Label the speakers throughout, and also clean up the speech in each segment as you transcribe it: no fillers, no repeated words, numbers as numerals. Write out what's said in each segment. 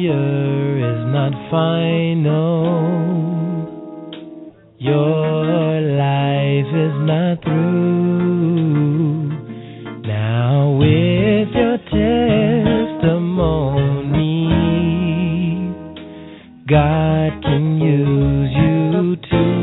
Speaker 1: failure is not final. Your life is not through. Now with your testimony, God can use you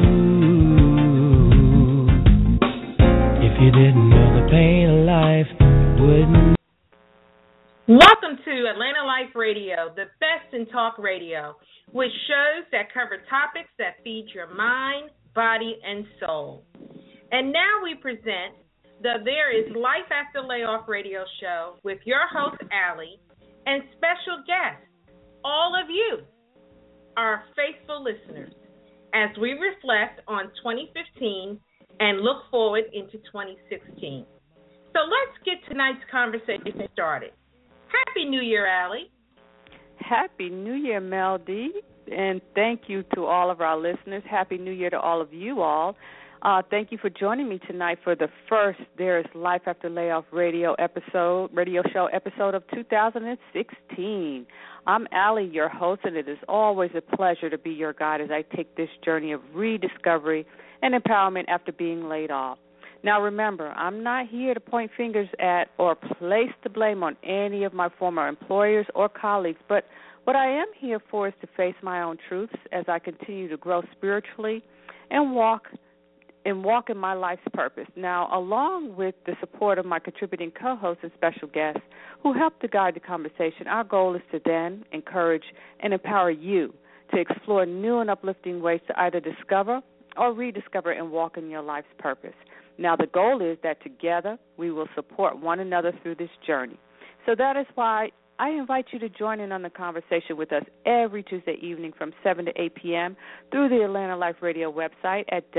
Speaker 1: too. If you didn't know the pain of life, wouldn't.
Speaker 2: Welcome to Atlanta Life Radio, the best in talk radio, with shows that cover topics that feed your mind, body, and soul. And now we present the There Is Life After Layoff radio show with your host, Allie, and special guests, all of you, our faithful listeners, as we reflect on 2015 and look forward into 2016. So let's get tonight's conversation started. Happy New Year, Allie.
Speaker 3: Happy New Year, Mel D. And thank you to all of our listeners. Happy New Year to all of you all. Thank you for joining me tonight for the first There Is Life After Layoff radio show episode of 2016. I'm Allie, your host, and it is always a pleasure to be your guide as I take this journey of rediscovery and empowerment after being laid off. Now, remember, I'm not here to point fingers at or place the blame on any of my former employers or colleagues, but what I am here for is to face my own truths as I continue to grow spiritually and walk in my life's purpose. Now, along with the support of my contributing co-hosts and special guests who help to guide the conversation, our goal is to then encourage and empower you to explore new and uplifting ways to either discover or rediscover and walk in your life's purpose. Now, the goal is that together we will support one another through this journey. So that is why I invite you to join in on the conversation with us every Tuesday evening from 7 to 8 p.m. through the Atlanta Life Radio website at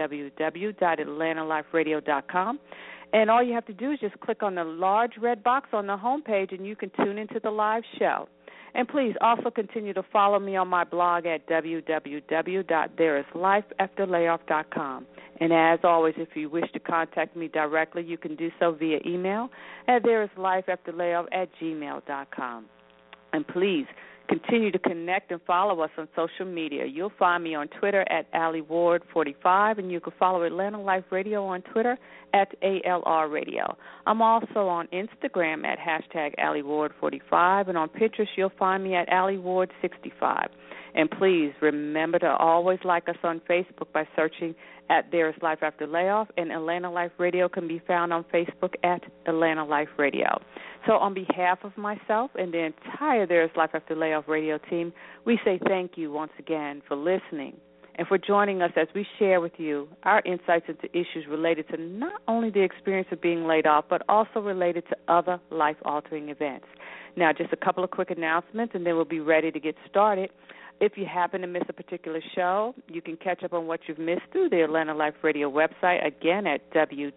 Speaker 3: www.atlantaliferadio.com. And all you have to do is just click on the large red box on the homepage and you can tune into the live show. And please also continue to follow me on my blog at www.thereislifeafterlayoff.com. And as always, if you wish to contact me directly, you can do so via email at thereislifeafterlayoff@gmail.com. And please continue to connect and follow us on social media. You'll find me on Twitter at AllieWard45, and you can follow Atlanta Life Radio on Twitter at ALR Radio. I'm also on Instagram at #AllieWard45, and on Pinterest you'll find me at AllieWard65. And please remember to always like us on Facebook by searching at There Is Life After Layoff, and Atlanta Life Radio can be found on Facebook at Atlanta Life Radio. So on behalf of myself and the entire There Is Life After Layoff radio team, we say thank you once again for listening and for joining us as we share with you our insights into issues related to not only the experience of being laid off, but also related to other life-altering events. Now, just a couple of quick announcements, and then we'll be ready to get started. If you happen to miss a particular show, you can catch up on what you've missed through the Atlanta Life Radio website, again at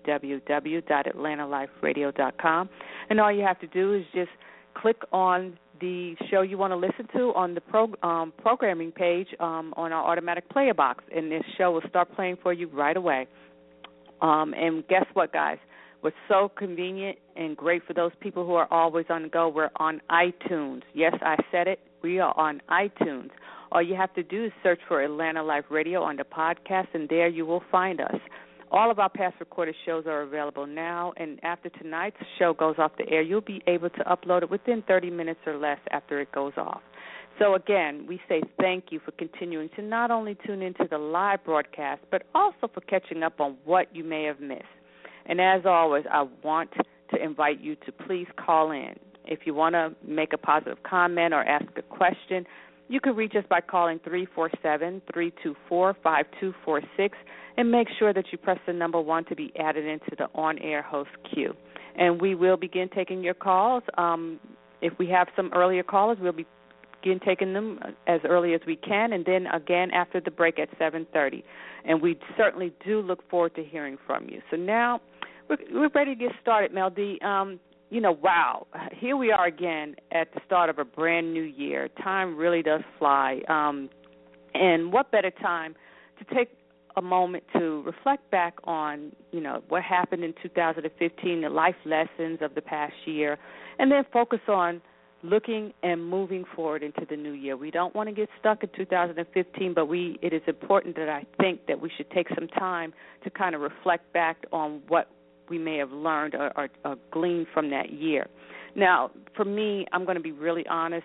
Speaker 3: www.atlantaliferadio.com. And all you have to do is just click on the show you want to listen to on the programming page on our automatic player box, and this show will start playing for you right away. And guess what, guys? What's so convenient and great for those people who are always on the go, we're on iTunes. Yes, I said it. We are on iTunes. All you have to do is search for Atlanta Life Radio on the podcast, and there you will find us. All of our past recorded shows are available now, and after tonight's show goes off the air, you'll be able to upload it within 30 minutes or less after it goes off. So, again, we say thank you for continuing to not only tune into the live broadcast, but also for catching up on what you may have missed. And as always, I want to invite you to please call in. If you want to make a positive comment or ask a question, you can reach us by calling 347-324-5246 and make sure that you press the number 1 to be added into the on-air host queue. And we will begin taking your calls. If we have some earlier callers, we'll begin taking them as early as we can, and then again after the break at 7:30. And we certainly do look forward to hearing from you. So now we're ready to get started, Mel D. Wow, here we are again at the start of a brand new year. Time really does fly. And what better time to take a moment to reflect back on, what happened in 2015, the life lessons of the past year, and then focus on looking and moving forward into the new year. We don't want to get stuck in 2015, but it is important that I think that we should take some time to kind of reflect back on what we may have learned or gleaned from that year. Now, for me, I'm going to be really honest.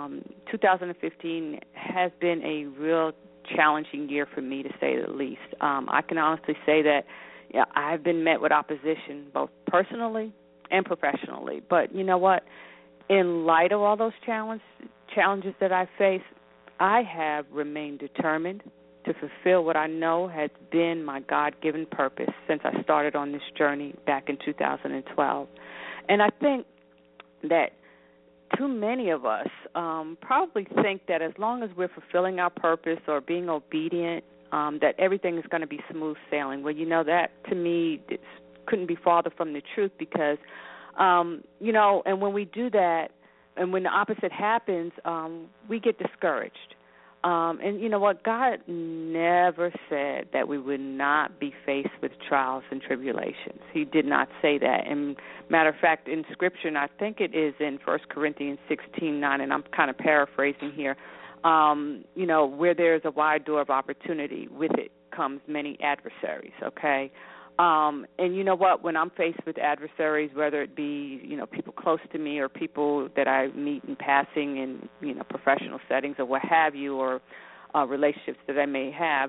Speaker 3: 2015 has been a real challenging year for me, to say the least. I can honestly say that I've been met with opposition, both personally and professionally. But you know what? In light of all those challenges that I face, I have remained determined to fulfill what I know has been my God-given purpose since I started on this journey back in 2012. And I think that too many of us probably think that as long as we're fulfilling our purpose or being obedient, that everything is going to be smooth sailing. Well, you know, that to me couldn't be farther from the truth because, you know, and when we do that and when the opposite happens, we get discouraged. And you know what? God never said that we would not be faced with trials and tribulations. He did not say that. And matter of fact, in Scripture, and I think it is in 1 Corinthians 16:9, and I'm kind of paraphrasing here, you know, where there's a wide door of opportunity, with it comes many adversaries, okay? And you know what? When I'm faced with adversaries, whether it be, you know, people close to me or people that I meet in passing in, you know, professional settings or what have you, or relationships that I may have,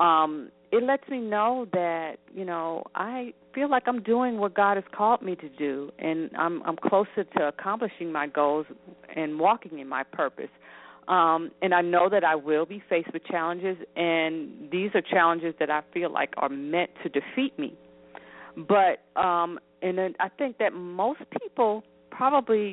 Speaker 3: it lets me know that, you know, I feel like I'm doing what God has called me to do, and I'm closer to accomplishing my goals and walking in my purpose. And I know that I will be faced with challenges, and these are challenges that I feel like are meant to defeat me. But and then I think that most people probably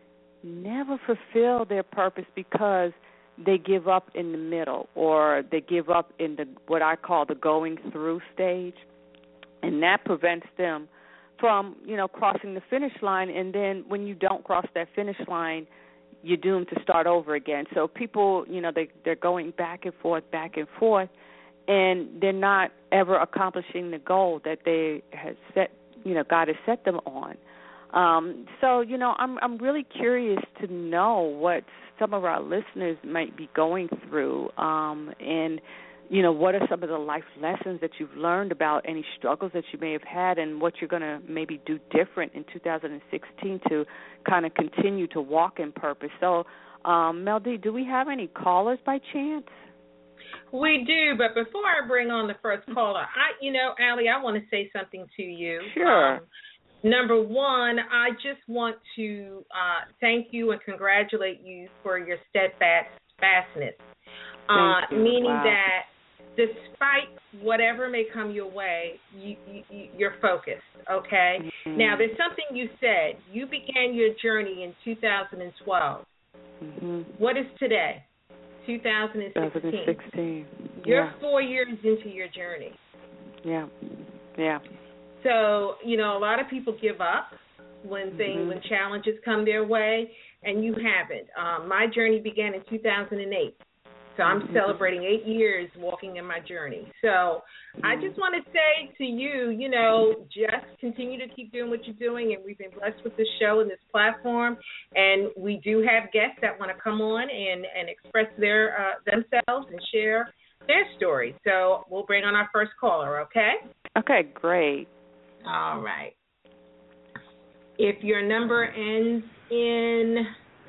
Speaker 3: never fulfill their purpose because they give up in the middle, or they give up in the what I call the going through stage, and that prevents them from, you know, crossing the finish line. And then when you don't cross that finish line, you're doomed to start over again. So people, you know, they're going back and forth, and they're not ever accomplishing the goal that they have set, you know, God has set them on. So, you know, I'm really curious to know what some of our listeners might be going through, and, you know, what are some of the life lessons that you've learned about any struggles that you may have had, and what you're going to maybe do different in 2016 to kind of continue to walk in purpose. So, Mel D, do we have any callers by chance?
Speaker 2: We do, but before I bring on the first caller, Allie, I want to say something to you.
Speaker 3: Sure.
Speaker 2: Number one, I just want to thank you and congratulate you for your steadfastness, meaning that despite whatever may come your way, you're focused, okay?
Speaker 3: Mm-hmm.
Speaker 2: Now, there's something you said. You began your journey in 2012.
Speaker 3: Mm-hmm.
Speaker 2: What is today? 2016.
Speaker 3: 2016.
Speaker 2: You're 4 years into your journey.
Speaker 3: Yeah.
Speaker 2: So, you know, a lot of people give up when when challenges come their way, and you haven't. My journey began in 2008. So I'm celebrating 8 years walking in my journey. So I just want to say to you, you know, just continue to keep doing what you're doing. And we've been blessed with this show and this platform. And we do have guests that want to come on and express their themselves and share their story. So we'll bring on our first caller, okay?
Speaker 3: Okay, great.
Speaker 2: All right. If your number ends in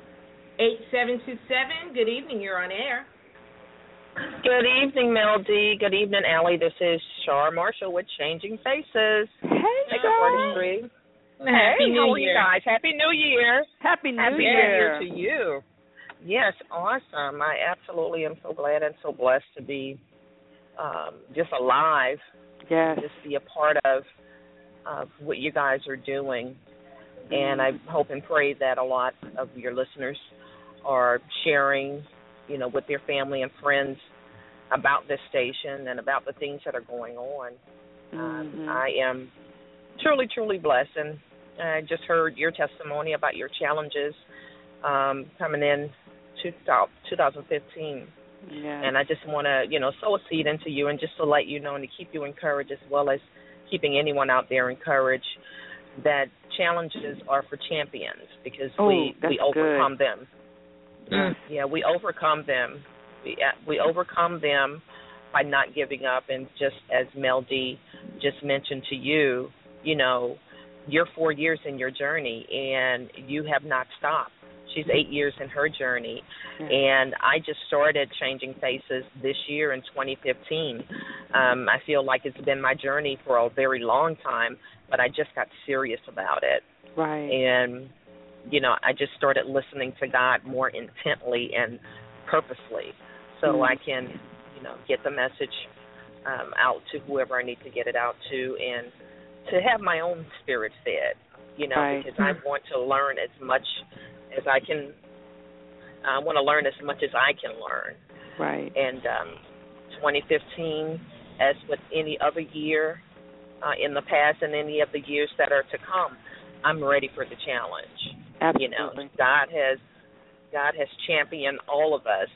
Speaker 2: 8727, good evening. You're on air.
Speaker 4: Good evening, Mel D. Good evening, Allie. This is Shar Marshall with Changing Faces.
Speaker 3: Hey,
Speaker 4: Makeup Artistry.
Speaker 2: Happy New
Speaker 4: how are
Speaker 2: Year.
Speaker 4: you guys? Happy New Year.
Speaker 3: Happy New
Speaker 4: Happy
Speaker 3: Year.
Speaker 4: New Year to you. Yes, awesome. I absolutely am so glad and so blessed to be just alive.
Speaker 3: Yes.
Speaker 4: Just be a part of what you guys are doing. And I hope and pray that a lot of your listeners are sharing, you know, with their family and friends about this station and about the things that are going on. I am truly, truly blessed. And I just heard your testimony about your challenges coming in 2015.
Speaker 3: Yeah.
Speaker 4: And I just want to, you know, sow a seed into you and just to let you know and to keep you encouraged, as well as keeping anyone out there encouraged, that challenges are for champions because
Speaker 3: Oh, that's
Speaker 4: we overcome
Speaker 3: good.
Speaker 4: them.
Speaker 2: Mm.
Speaker 4: Yeah, we overcome them. We overcome them by not giving up. And just as Mel D just mentioned to you, you know, you're 4 years in your journey and you have not stopped. She's 8 years in her journey. And I just started Changing Faces this year in 2015. I feel like it's been my journey for a very long time, but I just got serious about it.
Speaker 3: Right.
Speaker 4: And, you know, I just started listening to God more intently and purposely so I can, you know, get the message out to whoever I need to get it out to and to have my own spirit fed, you know,
Speaker 3: Right.
Speaker 4: because I want to learn as much as I can. I want to learn as much as I can learn.
Speaker 3: Right.
Speaker 4: And 2015, as with any other year in the past and any of the years that are to come, I'm ready for the challenge.
Speaker 3: Absolutely.
Speaker 4: You know, God has championed all of us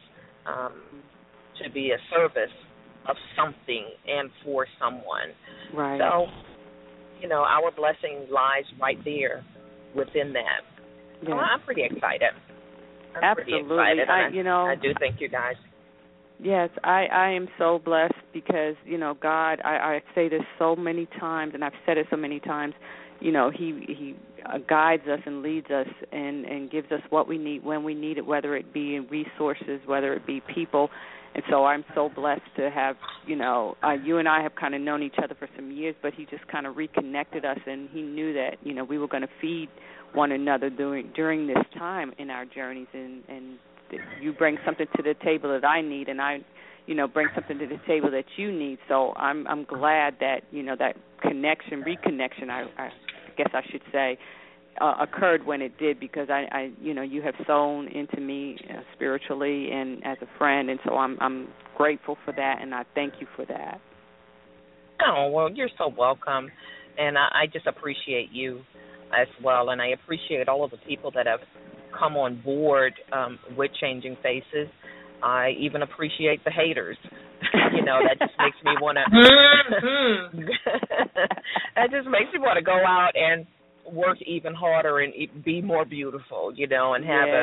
Speaker 4: to be a service of something and for someone.
Speaker 3: Right.
Speaker 4: So, you know, our blessing lies right there within that.
Speaker 3: Yes.
Speaker 4: So I'm pretty excited. I'm
Speaker 3: Absolutely.
Speaker 4: pretty excited. I do thank you guys.
Speaker 3: Yes, I am so blessed because, you know, God, I say this so many times, and I've said it so many times, you know, He guides us and leads us and gives us what we need when we need it, whether it be in resources, whether it be people. And so I'm so blessed to have, you know, you and I have kind of known each other for some years, but He just kind of reconnected us, and He knew that, you know, we were going to feed one another during this time in our journeys, and you bring something to the table that I need, and I, you know, bring something to the table that you need. So I'm glad that, you know, that reconnection, I guess I should say, occurred when it did, because I you know, you have sown into me spiritually and as a friend, and so I'm grateful for that, and I thank you for that.
Speaker 4: Oh, well, you're so welcome, and I just appreciate you as well, and I appreciate all of the people that have come on board with Changing Faces. I even appreciate the haters. You know, that just makes me want to. That just makes me want to go out and work even harder and be more beautiful. You know, and have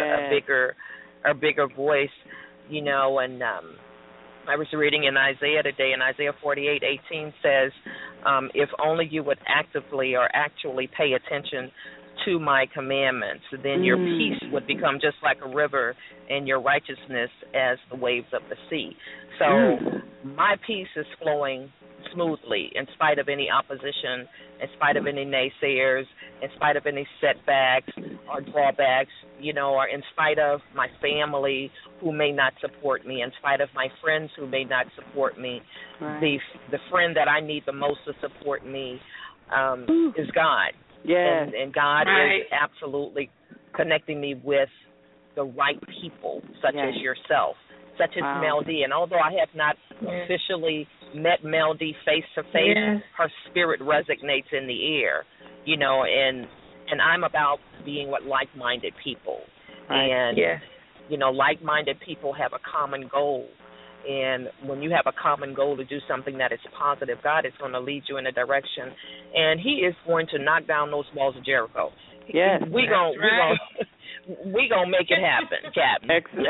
Speaker 4: a bigger voice. You know, and I was reading in Isaiah today, and Isaiah 48:18 says, "If only you would actively or actually pay attention to my commandments, then your peace would become just like a river and your righteousness as the waves of the sea." So my peace is flowing smoothly in spite of any opposition, in spite of any naysayers, in spite of any setbacks or drawbacks, you know, or in spite of my family who may not support me, in spite of my friends who may not support me. Right. The friend that I need the most to support me is God.
Speaker 3: Yes.
Speaker 4: And God is absolutely connecting me with the right people, such as yourself, such as Mel D. And although I have not officially met Mel D face to face, her spirit resonates in the air, you know, and I'm about being with like-minded people. Right. And, you know, like-minded people have a common goal. And when you have a common goal to do something that is positive, God is going to lead you in a direction, and He is going to knock down those walls of Jericho.
Speaker 3: Yes,
Speaker 4: we gonna make it happen, Captain.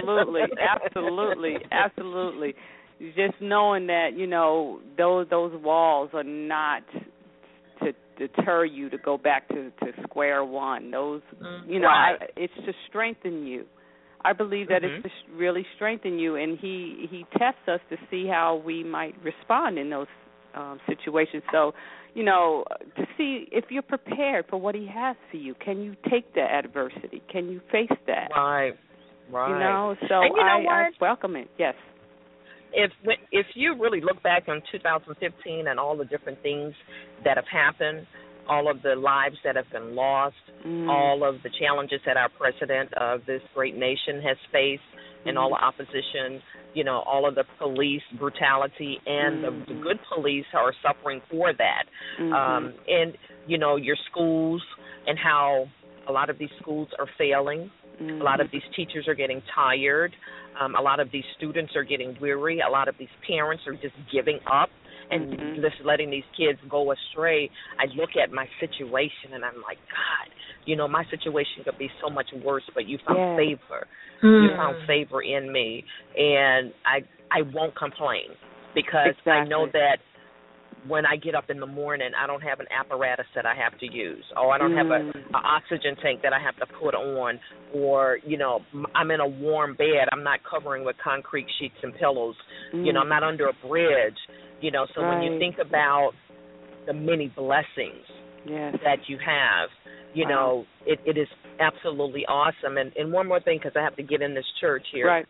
Speaker 3: Absolutely. Just knowing that, you know, those walls are not to deter you to go back to square one. Those, you know, it's to strengthen you. I believe that it's to really strengthen you, and he tests us to see how we might respond in those situations. So, you know, to see if you're prepared for what He has for you. Can you take the adversity? Can you face that?
Speaker 4: Right.
Speaker 3: You know, so I welcome it. Yes.
Speaker 4: If you really look back on 2015 and all the different things that have happened, all of the lives that have been lost, all of the challenges that our president of this great nation has faced, and all the opposition, you know, all of the police brutality, and the good police are suffering for that. And, you know, your schools and how a lot of these schools are failing. A lot of these teachers are getting tired. A lot of these students are getting weary. A lot of these parents are just giving up and just letting these kids go astray, I look at my situation and I'm like, God, you know, my situation could be so much worse, but you found favor. You found favor in me, and I won't complain because I know that when I get up in the morning, I don't have an apparatus that I have to use, or I don't have an oxygen tank that I have to put on, or, you know, I'm in a warm bed. I'm not covering with concrete sheets and pillows. You know, I'm not under a bridge. You know, so when you think about the many blessings that you have, you know, it is absolutely awesome. And one more thing, because I have to get in this church here.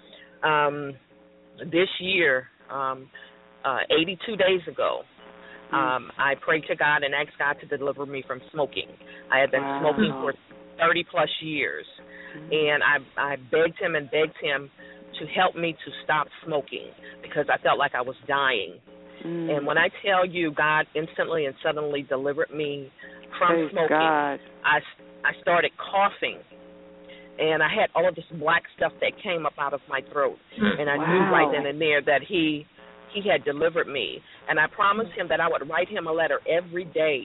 Speaker 4: This year, 82 days ago, I prayed to God and asked God to deliver me from smoking. I had been smoking for 30-plus years, and I begged him to help me to stop smoking because I felt like I was dying. And when I tell you God instantly and suddenly delivered me from smoking, I started coughing, and I had all of this black stuff that came up out of my throat, and I knew right then and there that he had delivered me, and I promised him that I would write him a letter every day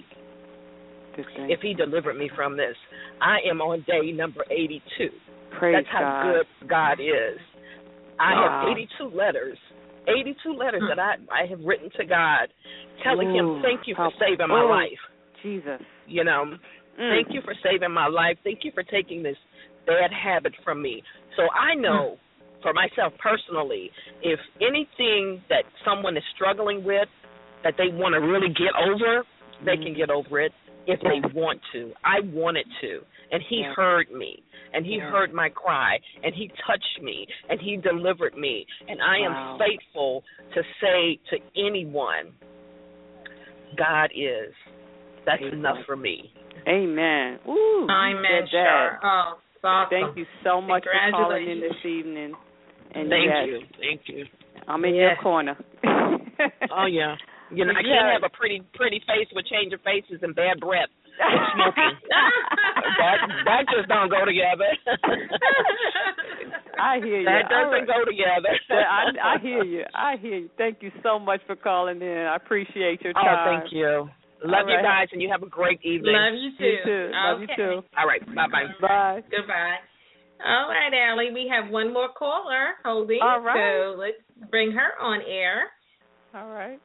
Speaker 4: if he delivered me from this. I am on day number 82. That's how good God is. I have 82 letters that I have written to God, telling him, thank you for saving my life.
Speaker 3: Jesus.
Speaker 4: You know, thank you for saving my life. Thank you for taking this bad habit from me. So I know for myself personally, if anything that someone is struggling with that they want to really get over, they can get over it if they want to. I wanted to. And he heard me, and he heard my cry, and he touched me, and he delivered me. And I am faithful to say to anyone, God is. That's enough for me.
Speaker 3: Amen. Ooh,
Speaker 2: amen, sure. Oh, awesome.
Speaker 3: Thank you so much for calling in this evening. And
Speaker 4: Thank you.
Speaker 3: I'm in your corner.
Speaker 4: Oh, yeah. You know, I can't have a pretty face with change of faces and bad breath and smoking. that just don't go together.
Speaker 3: I hear you.
Speaker 4: That doesn't go together.
Speaker 3: I hear you. Thank you so much for calling in. I appreciate your time.
Speaker 4: Oh, thank you. Love you guys, and you have a great evening.
Speaker 2: Love you too.
Speaker 3: You too. Love you too.
Speaker 4: All right. Bye-bye.
Speaker 3: Bye.
Speaker 2: Goodbye. All right, Allie, we have one more caller holding.
Speaker 3: All right.
Speaker 2: So let's bring her on air.
Speaker 3: All right.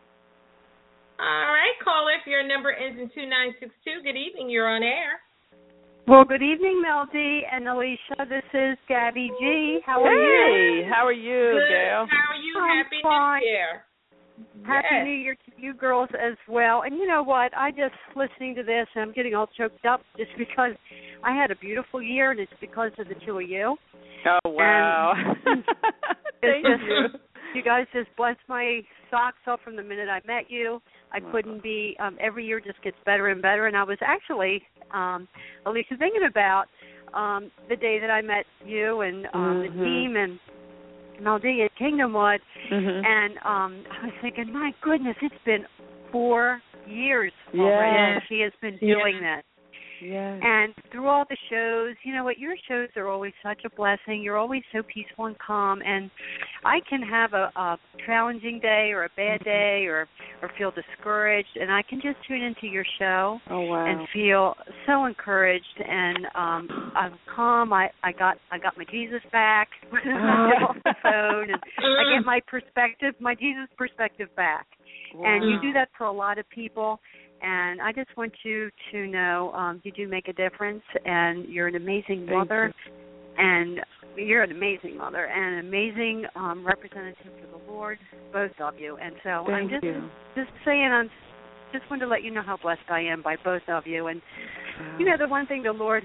Speaker 2: All right, caller, if your number ends in 2962, good evening. You're on air.
Speaker 5: Well, good evening, Mel D and Alicia. This is Gabby G. How are you?
Speaker 3: Hey, how are you,
Speaker 2: Good.
Speaker 3: Gail?
Speaker 2: How are you?
Speaker 5: I'm
Speaker 2: Happy
Speaker 5: fine.
Speaker 2: New Year.
Speaker 5: Happy New Year to you girls as well. And you know what? I just listening to this, and I'm getting all choked up just because I had a beautiful year, and it's because of the two of you.
Speaker 3: Oh, wow. Thank you.
Speaker 5: You guys just blessed my socks off from the minute I met you. I couldn't be, every year just gets better and better. And I was actually, Alicia, thinking about the day that I met you and the team and Melody at Kingdomwood. And I was thinking, my goodness, it's been 4 years already. She has been doing this.
Speaker 3: Yes.
Speaker 5: And through all the shows, you know what, your shows are always such a blessing. You're always so peaceful and calm. And I can have a challenging day or a bad day or feel discouraged, and I can just tune into your show and feel so encouraged. And I'm calm. I got my Jesus back when I get off the phone, and I get my Jesus perspective back. And you do that for a lot of people. And I just want you to know you do make a difference, and you're an amazing mother, and you're an amazing mother and an amazing representative for the Lord, both of you. And so I'm just saying, I'm just wanted to let you know how blessed I am by both of you. And you know, the one thing the Lord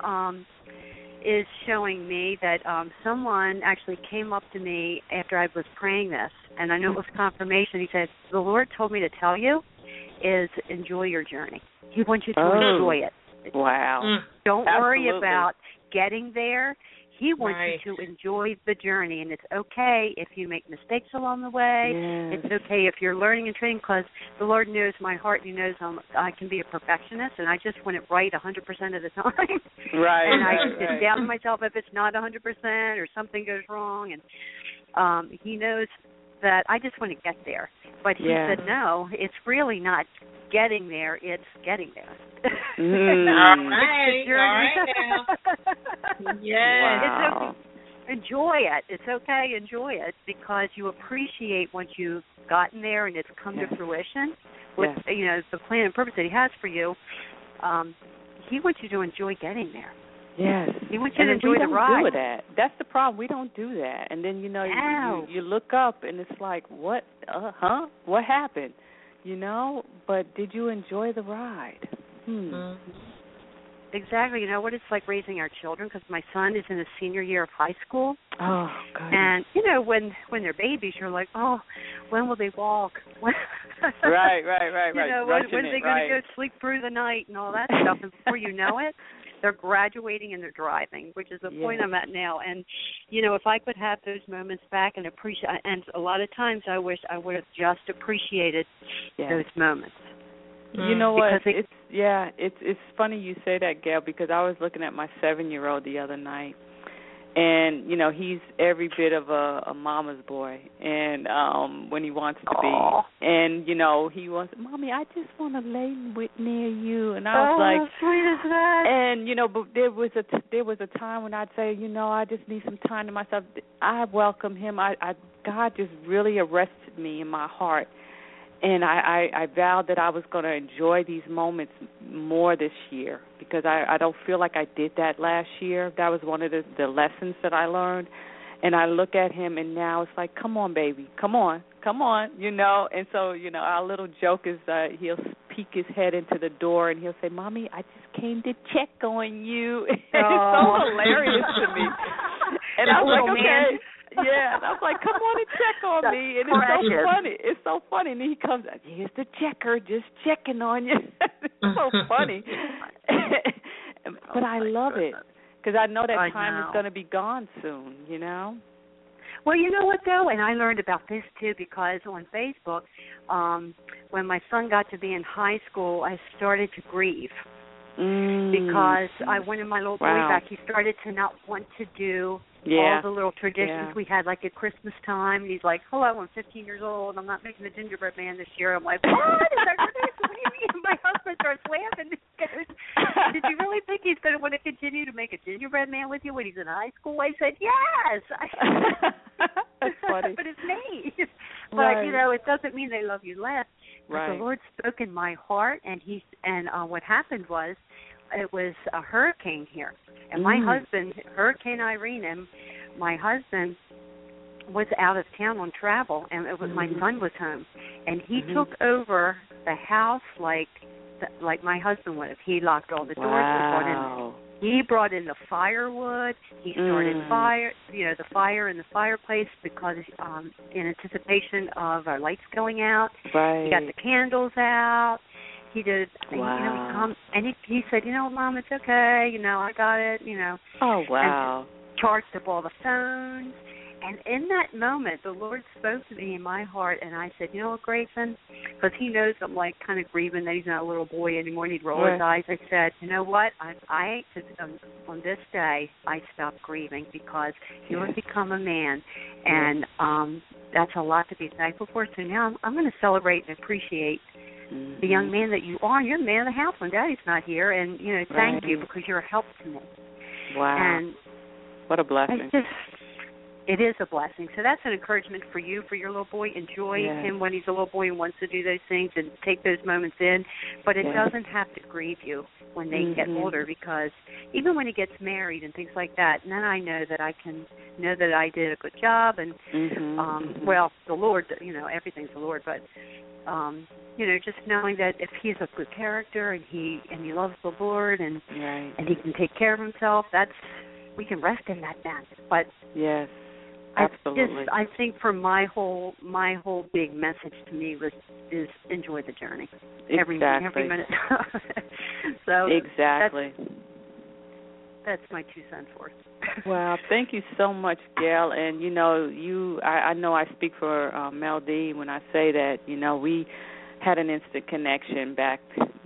Speaker 5: is showing me that someone actually came up to me after I was praying this, and I know it was confirmation. He said, "The Lord told me to tell you is enjoy your journey. He wants you to enjoy it.
Speaker 3: Wow.
Speaker 5: Don't worry about getting there. He wants you to enjoy the journey, and it's okay if you make mistakes along the way. It's okay if you're learning and training, because the Lord knows my heart. He knows I can be a perfectionist, and I just want it right 100% of the time. And I just doubt myself if it's not 100% or something goes wrong. And He knows that I just want to get there. But he said, no, it's really not getting there, it's getting there.
Speaker 2: All right now. Yes.
Speaker 3: Wow.
Speaker 5: Enjoy it. It's okay, enjoy it, because you appreciate once you've gotten there and it's come to fruition with the plan and purpose that he has for you. He wants you to enjoy getting there.
Speaker 3: Yes.
Speaker 5: He wants you to enjoy the ride.
Speaker 3: We don't do that. That's the problem. We don't do that. And then, you look up and it's like, what? What happened? But did you enjoy the ride?
Speaker 5: Exactly. You know what it's like raising our children, because my son is in his senior year of high school.
Speaker 3: Oh, God.
Speaker 5: And, when they're babies, you're like, oh, when will they walk?
Speaker 3: Right.
Speaker 5: When are they going to go sleep through the night and all that stuff? And before you know it, they're graduating and they're driving, which is the point I'm at now. And, if I could have those moments back and appreciate, and a lot of times I wish I would have just appreciated those moments.
Speaker 3: You know what? It's funny you say that, Gail, because I was looking at my 7-year-old the other night, and he's every bit of a mama's boy, and when he wants to be, and he wants, Mommy, I just want to lay near you, and I was like,
Speaker 5: sweet as that.
Speaker 3: And but there was a time when I'd say, I just need some time to myself. I welcome him. God just really arrested me in my heart. And I vowed that I was going to enjoy these moments more this year, because I don't feel like I did that last year. That was one of the lessons that I learned. And I look at him, and now it's like, come on, baby, come on. And so, our little joke is he'll peek his head into the door, and he'll say, Mommy, I just came to check on you. It's so hilarious to me. And I was like, okay. Yeah, and I was like, come on and check on me. And it's so funny. It's so funny. And then he comes out, here's the checker, just checking on you. It's so funny. But I love it, because I know that time is going to be gone soon,
Speaker 5: Well, you know what, though? And I learned about this, too, because on Facebook, when my son got to be in high school, I started to grieve. Because I wanted my little boy back. He started to not want to do all the little traditions we had, like at Christmas time. And he's like, hello, I'm 15 years old. I'm not making the gingerbread man this year. I'm like, what? Is that ridiculous? What do you mean? My husband starts laughing. Did you really think he's going to want to continue to make a gingerbread man with you when he's in high school? I said, yes.
Speaker 3: That's funny.
Speaker 5: But it's me. But, it doesn't mean they love you less. But the Lord spoke in my heart, and what happened was, it was a hurricane here, and my husband, Hurricane Irene, and my husband was out of town on travel, and it was my son was home, and he took over the house like my husband would have. He locked all the doors. He brought in the firewood. He started the fire in the fireplace, because in anticipation of our lights going out.
Speaker 3: Right.
Speaker 5: He got the candles out. He did. Wow. He said, Mom, it's okay. I got it.
Speaker 3: Oh, wow.
Speaker 5: And charged up all the phones. And in that moment, the Lord spoke to me in my heart, and I said, you know what, Grayson? Because he knows I'm like kind of grieving that he's not a little boy anymore, and he'd roll his eyes. I said, you know what? On this day, I stopped grieving, because you have become a man, and that's a lot to be thankful for. So now I'm going to celebrate and appreciate the young man that you are. You're the man of the house when Daddy's not here, and thank you, because you're a help to me.
Speaker 3: Wow! And what a blessing!
Speaker 5: It is a blessing. So that's an encouragement for you, for your little boy. Enjoy him when he's a little boy and wants to do those things, and take those moments in. But it doesn't have to grieve you when they get older, because even when he gets married and things like that, and then I know that I can know that I did a good job, and well, the Lord, everything's the Lord, but just knowing that if he's a good character and he loves the Lord, and he can take care of himself, we can rest in that then. But
Speaker 3: yes, absolutely.
Speaker 5: I think for my whole big message to me is enjoy the journey. Every minute. So
Speaker 3: exactly.
Speaker 5: That's my 2 cents worth.
Speaker 3: Well, thank you so much, Gail. And I know I speak for Mel D when I say that we had an instant connection back,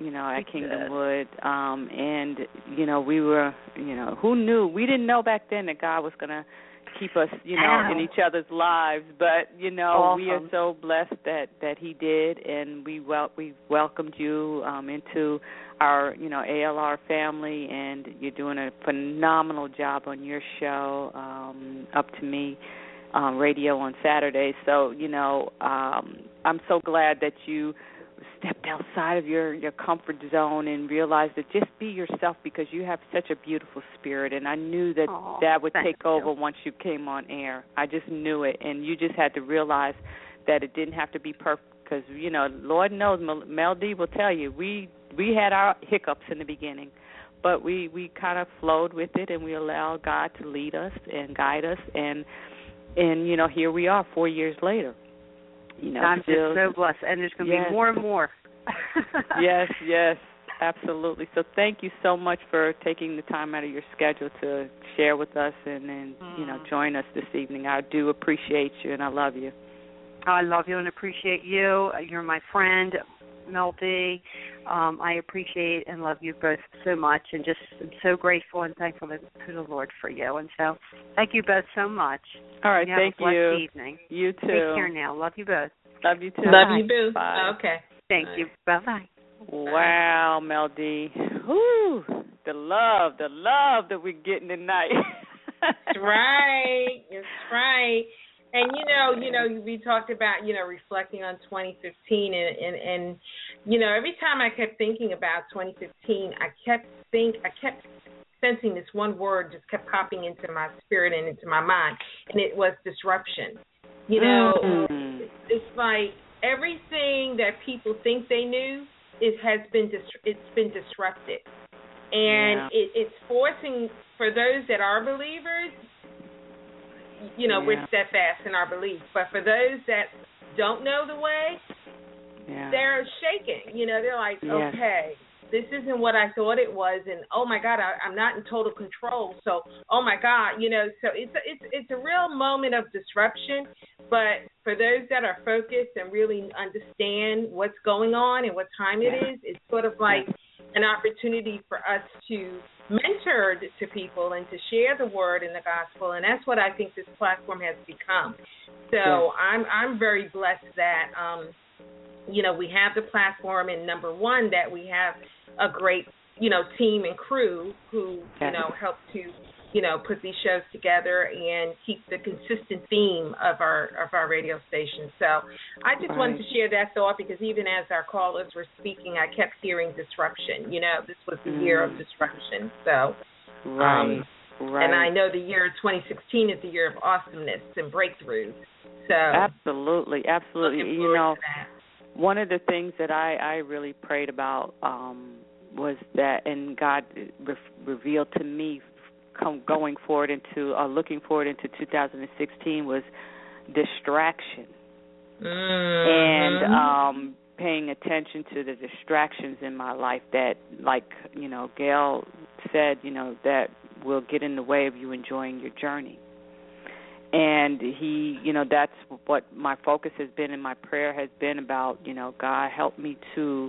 Speaker 3: at Kingdomwood. And, we were, who knew? We didn't know back then that God was going to keep us, in each other's lives. But,
Speaker 5: awesome.
Speaker 3: We are so blessed that he did, and we welcomed you into our, ALR family, and you're doing a phenomenal job on your show, Up to Me radio on Saturdays. So, I'm so glad that you stepped outside of your comfort zone and realized that just be yourself, because you have such a beautiful spirit, and I knew that would take over once you came on air. I just knew it, and you just had to realize that it didn't have to be perfect, because, Lord knows, Mel D will tell you, we had our hiccups in the beginning, but we kind of flowed with it, and we allowed God to lead us and guide us, and here we are 4 years later.
Speaker 5: I'm just so blessed, and there's going to be more and more.
Speaker 3: Yes, absolutely. So thank you so much for taking the time out of your schedule to share with us and join us this evening. I do appreciate you, and I love you.
Speaker 5: I love you and appreciate you. You're my friend, Mel D. I appreciate and love you both so much, and just I'm so grateful and thankful to the Lord for you. And so thank you both so much.
Speaker 3: All right,
Speaker 5: thank you.
Speaker 3: Have a
Speaker 5: blessed evening.
Speaker 3: You too.
Speaker 5: Take care now. Love you both.
Speaker 3: Love you too.
Speaker 2: Love you both.
Speaker 3: Bye.
Speaker 2: Okay.
Speaker 5: Thank you. Bye-bye.
Speaker 3: Wow, Mel D. Whew, the love that we're getting tonight.
Speaker 2: That's right. That's right. And we talked about reflecting on 2015, and every time I kept thinking about 2015, I kept sensing this one word just kept popping into my spirit and into my mind, and it was disruption. It's like everything that people think they knew it's been disrupted, and it's forcing, for those that are believers, we're steadfast in our belief. But for those that don't know the way, they're shaking. They're like, okay, this isn't what I thought it was, and oh my God, I'm not in total control. So, oh my God, so it's a real moment of disruption. But for those that are focused and really understand what's going on and what time it is, it's sort of like an opportunity for us to mentor to people and to share the word and the gospel, and that's what I think this platform has become. So I'm very blessed that we have the platform, and number one, that we have a great team and crew who help to put these shows together and keep the consistent theme of our radio station. So I just wanted to share that thought, because even as our callers were speaking, I kept hearing disruption. This was the year of disruption. So, and I know the year 2016 is the year of awesomeness and breakthroughs. So
Speaker 3: absolutely. One of the things that I really prayed about was that, and God revealed to me looking forward into 2016, was distraction. And paying attention to the distractions in my life that, like, Gail said, that will get in the way of you enjoying your journey. And that's what my focus has been, and my prayer has been about, God, help me to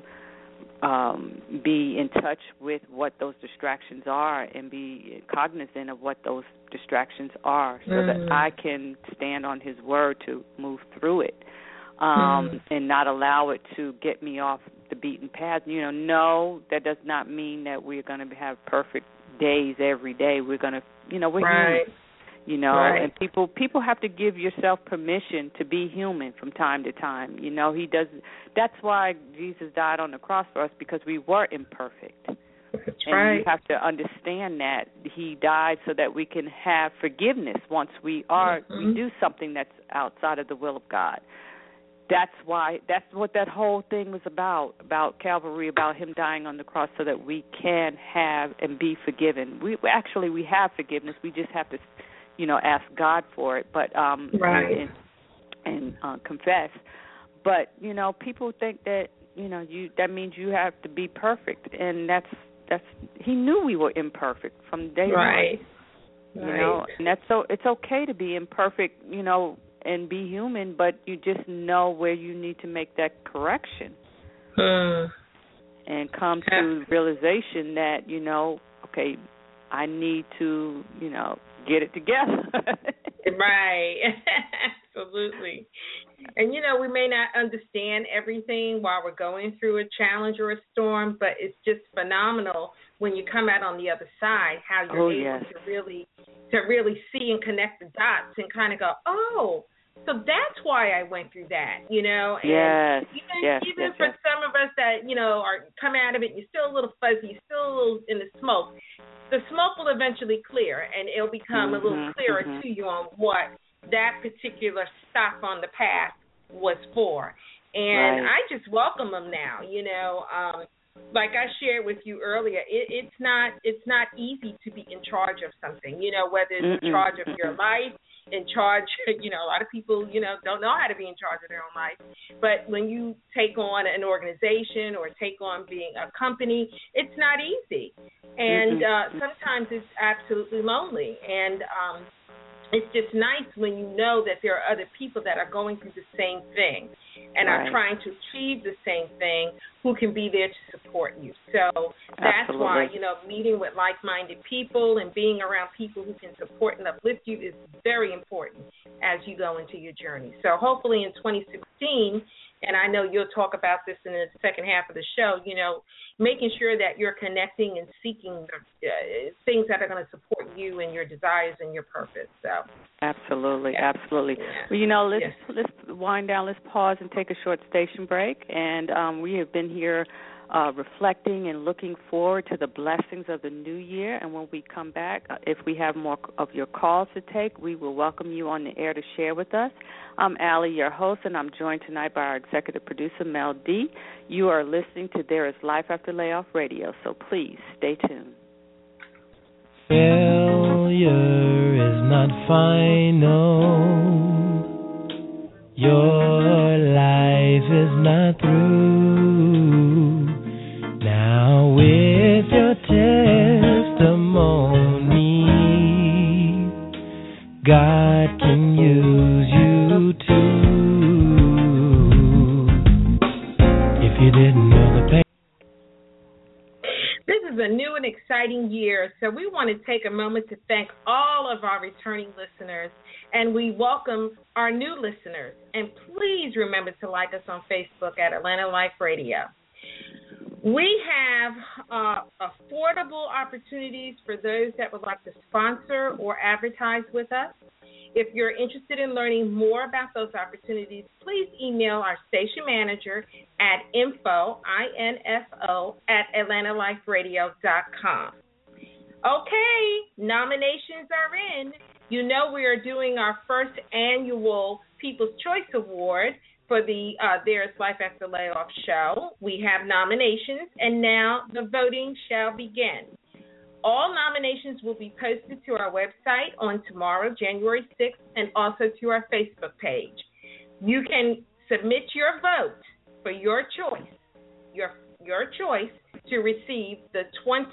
Speaker 3: be in touch with what those distractions are and be cognizant of what those distractions are, so that I can stand on his word to move through it, and not allow it to get me off the beaten path. No, that does not mean that we're going to have perfect days every day. We're going to, we're human. And people have to give yourself permission to be human from time to time. He does. That's why Jesus died on the cross for us, because we were imperfect.
Speaker 2: That's
Speaker 3: and you have to understand that he died so that we can have forgiveness once we do something that's outside of the will of God. That's what that whole thing was about Calvary, about him dying on the cross, so that we can have and be forgiven. We have forgiveness. We just have to ask God for it, but and confess. But people think that that means you have to be perfect, and that's he knew we were imperfect from day one. And it's okay to be imperfect, and be human, but you just know where you need to make that correction. and come to the realization that, okay, I need to, get it together.
Speaker 2: Right. Absolutely. And, we may not understand everything while we're going through a challenge or a storm, but it's just phenomenal when you come out on the other side, how you're able to really see and connect the dots and kind of go, oh, so that's why I went through that, And even for some of us that, are come out of it, you're still a little fuzzy, you're still a little in the smoke. The smoke will eventually clear, and it'll become a little clearer to you on what that particular stop on the path was for. And I just welcome them now, like I shared with you earlier, it's not easy to be in charge of something, whether it's in charge of your life, in charge, a lot of people, don't know how to be in charge of their own life. But when you take on an organization or take on being a company, it's not easy. And sometimes it's absolutely lonely. And it's just nice when you know that there are other people that are going through the same thing and are trying to achieve the same thing who can be there to support you. So that's why, meeting with like-minded people and being around people who can support and uplift you is very important as you go into your journey. So hopefully in 2016, and I know you'll talk about this in the second half of the show, making sure that you're connecting and seeking things that are going to support you and your desires and your purpose. So
Speaker 3: absolutely. Well, let's wind down. Let's pause and take a short station break. And we have been here reflecting and looking forward to the blessings of the new year. And when we come back, if we have more of your calls to take, we will welcome you on the air to share with us. I'm Allie, your host, and I'm joined tonight by our executive producer, Mel D. You are listening to There Is Life After Layoff Radio, so please stay tuned.
Speaker 1: Failure is not final. Your life is not through. Now with your testimony, God can use you too. If you didn't know the pain.
Speaker 2: This is a new and exciting year, so we want to take a moment to thank all of our returning listeners, and we welcome our new listeners. And please remember to like us on Facebook at Atlanta Life Radio. We have affordable opportunities for those that would like to sponsor or advertise with us. If you're interested in learning more about those opportunities, please email our station manager at info, I-N-F-O, at atlantaliferadio.com. Okay, nominations are in. We are doing our first annual People's Choice Award for the There Is Life After Layoff show. We have nominations, and now the voting shall begin. All nominations will be posted to our website on tomorrow, January 6th, and also to our Facebook page. You can submit your vote for your choice, your choice to receive the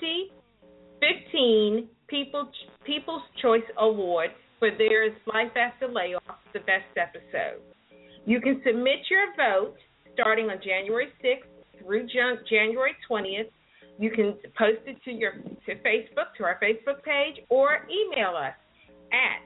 Speaker 2: 2015 People's Choice Award for There Is Life After Layoff, the best episode. You can submit your vote starting on January 6th through January 20th. You can post it to Facebook, to our Facebook page, or email us at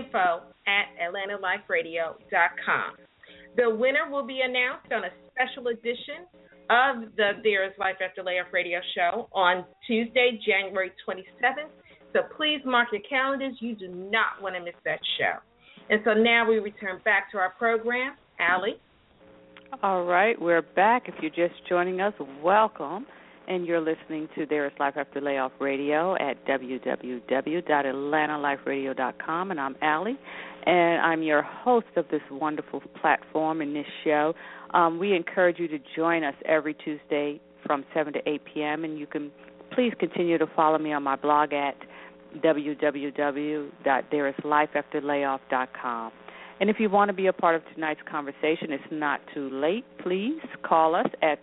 Speaker 2: info@atlantaliferadio.com. The winner will be announced on a special edition of the There Is Life After Layoff radio show on Tuesday, January 27th. So please mark your calendars. You do not want to miss that show. And so now we return back to our program. Allie?
Speaker 3: All right, we're back. If you're just joining us, welcome. And you're listening to There Is Life After Layoff Radio at www.atlantaliferadio.com. And I'm Allie, and I'm your host of this wonderful platform and this show. We encourage you to join us every Tuesday from 7 to 8 p.m., and you can please continue to follow me on my blog at www.thereislifeafterlayoff.com. And if you want to be a part of tonight's conversation, it's not too late. Please call us at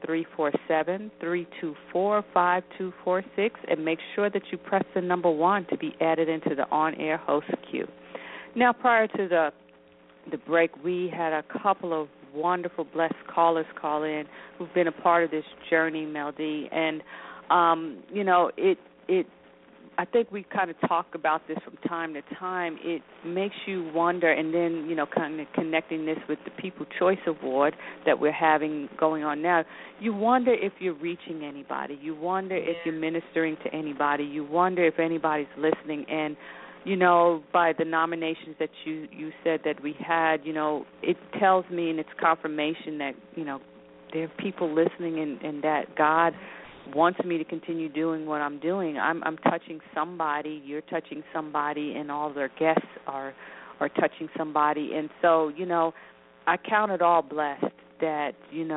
Speaker 3: 347-324-5246 and make sure that you press the number 1 to be added into the on-air host queue. Now, prior to the break, we had a couple of wonderful, blessed callers call in who've been a part of this journey, Mel D. And, I think we kind of talk about this from time to time. It makes you wonder, and then, kind of connecting this with the People's Choice Award that we're having going on now, you wonder if you're reaching anybody. You wonder if you're ministering to anybody. You wonder if anybody's listening. And, by the nominations that you said that we had, it tells me, and it's confirmation that, there are people listening and that God wants me to continue doing what I'm doing. I'm touching somebody, you're touching somebody, and all their guests are touching somebody. And so, I count it all blessed that,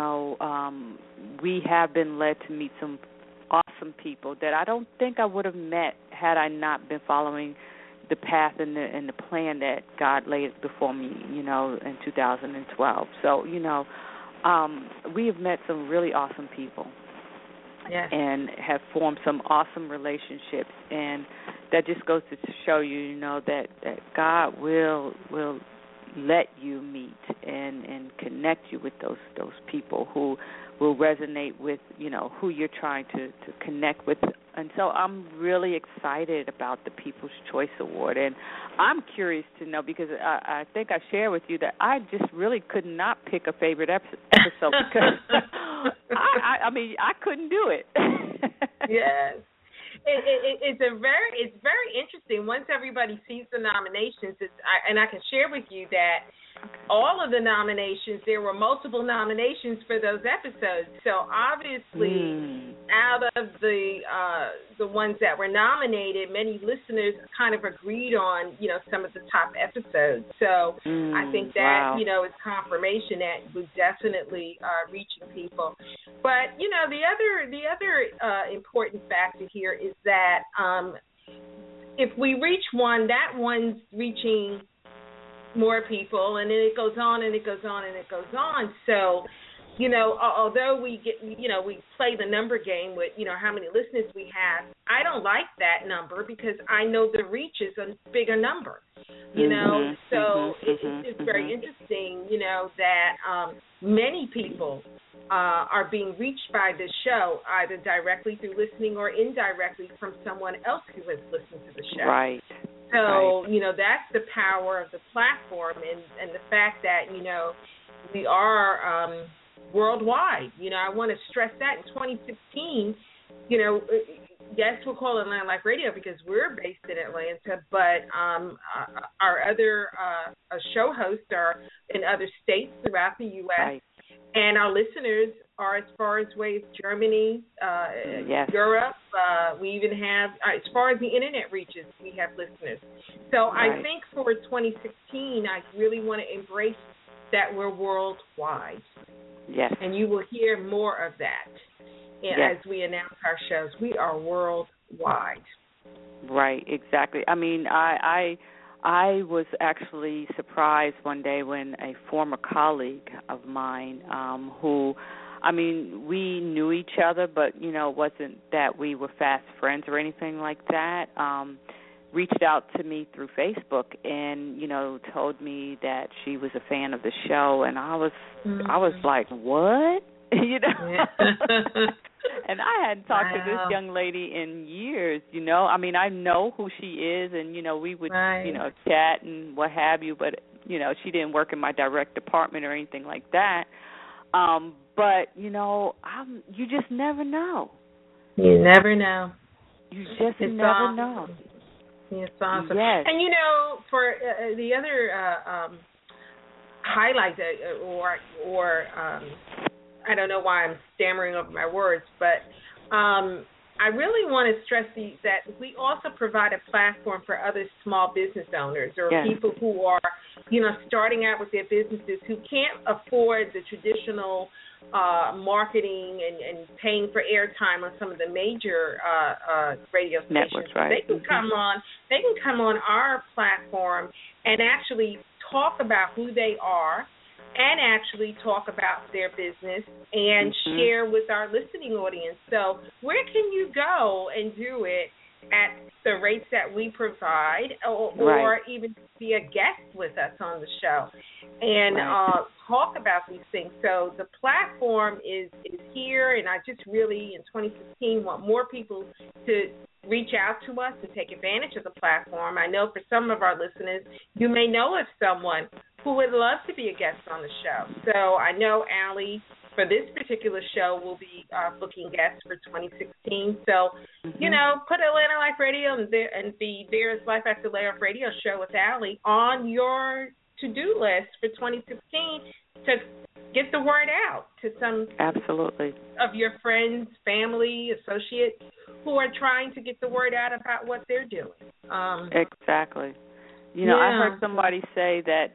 Speaker 3: we have been led to meet some awesome people that I don't think I would have met had I not been following the path and the plan that God laid before me, in 2012. So, we have met some really awesome people.
Speaker 2: Yes.
Speaker 3: And have formed some awesome relationships, and that just goes to show you, that God will let you meet and connect you with those people who will resonate with, who you're trying to connect with. And so I'm really excited about the People's Choice Award, and I'm curious to know, because I think I shared with you that I just really could not pick a favorite episode because I couldn't do it.
Speaker 2: Yes. It's very interesting. Once everybody sees the nominations, and I can share with you that all of the nominations, there were multiple nominations for those episodes. So obviously, out of the ones that were nominated, many listeners kind of agreed on, some of the top episodes. So I think that, is confirmation that we're definitely reaching people. But, the other important factor here is that if we reach one, that one's reaching more people, and then it goes on and it goes on and it goes on. So, although we get, we play the number game with, how many listeners we have, I don't like that number because I know the reach is a bigger number, So it's very interesting, that many people are being reached by this show, either directly through listening or indirectly from someone else who has listened to the show.
Speaker 3: Right.
Speaker 2: So, that's the power of the platform and the fact that, we are worldwide. I want to stress that in 2016, yes, we'll call it Atlanta Life Radio because we're based in Atlanta, but our other show hosts are in other states throughout the U.S.,
Speaker 3: right.
Speaker 2: And our listeners are as far away as Germany,
Speaker 3: yes.
Speaker 2: Europe. We even have, as far as the Internet reaches, we have listeners. So
Speaker 3: right.
Speaker 2: I think for 2016, I really want to embrace that we're worldwide.
Speaker 3: Yes.
Speaker 2: And you will hear more of that as we announce our shows. We are worldwide.
Speaker 3: Right, exactly. I mean, I was actually surprised one day when a former colleague of mine who, I mean, we knew each other, but, it wasn't that we were fast friends or anything like that, reached out to me through Facebook and, told me that she was a fan of the show. And I was like, what? And I hadn't talked to this young lady in years, I mean, I know who she is, and, we would, chat and what have you, but, she didn't work in my direct department or anything like that. But, you just never know.
Speaker 2: You never know.
Speaker 3: You just never know.
Speaker 2: It's awesome.
Speaker 3: Yes.
Speaker 2: And, for the other highlight or I don't know why I'm stammering over my words, but I really want to stress that we also provide a platform for other small business owners or people who are, starting out with their businesses who can't afford the traditional marketing and paying for airtime on some of the major radio stations.
Speaker 3: Networks, right.
Speaker 2: They can come on. They can come on our platform and actually talk about who they are, and actually talk about their business and share with our listening audience. So where can you go and do it at the rates that we provide, or
Speaker 3: right.
Speaker 2: even be a guest with us on the show and talk about these things. So the platform is here, and I just really, in 2016, want more people to reach out to us and take advantage of the platform. I know for some of our listeners, you may know of someone who would love to be a guest on the show. So I know Allie, for this particular show, will be booking guests for 2016. So, you know, put Atlanta Life Radio and the There Is Life After Layoff radio show with Allie on your to-do list for 2016 to get the word out to some
Speaker 3: absolutely
Speaker 2: of your friends, family, associates who are trying to get the word out about what they're doing.
Speaker 3: Exactly. You know, I heard somebody say that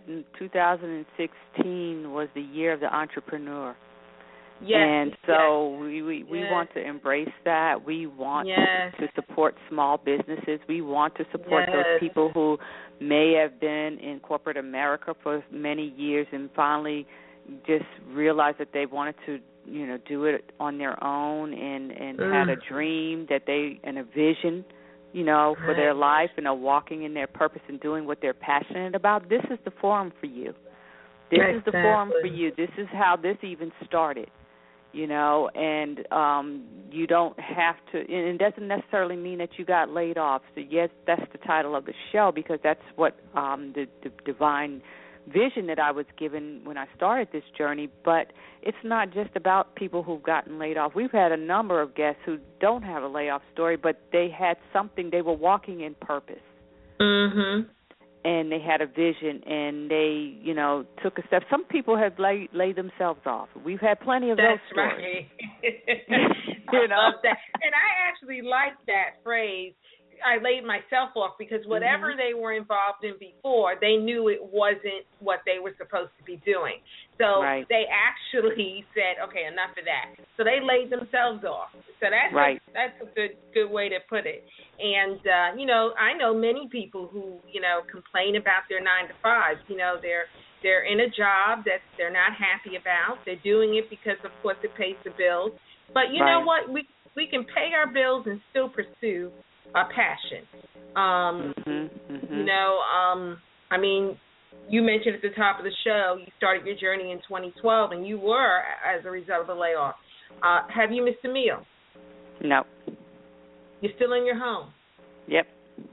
Speaker 3: 2016 was the year of the entrepreneur.
Speaker 2: Yes,
Speaker 3: and so we want to embrace that. We want to support small businesses. We want to support those people who may have been in corporate America for many years and finally just realized that they wanted to, you know, do it on their own and had a dream and a vision, you know, for their life and are walking in their purpose and doing what they're passionate about. This is the forum for you. This is the forum for you. This is how this even started. You know, and you don't have to, and it doesn't necessarily mean that you got laid off. So, yes, that's the title of the show because that's what the divine vision that I was given when I started this journey. But it's not just about people who've gotten laid off. We've had a number of guests who don't have a layoff story, but they had something, they were walking in purpose. Mm-hmm. And they had a vision, and they, you know, took a step. Some people have laid themselves off. We've had plenty of those stories.
Speaker 2: That's right. I love that. And I actually like that phrase, I laid myself off, because whatever they were involved in before, they knew it wasn't what they were supposed to be doing. So they actually said, okay, enough of that. So they laid themselves off. So that's a good way to put it. And, you know, I know many people who, you know, complain about their 9-to-5s. You know, they're in a job that they're not happy about. They're doing it because, of course, it pays the bills. But you know what? We can pay our bills and still pursue our passion. You know, I mean, you mentioned at the top of the show you started your journey in 2012, and you were as a result of the layoff. Have you missed a meal?
Speaker 3: No.
Speaker 2: You're still in your home?
Speaker 3: Yep.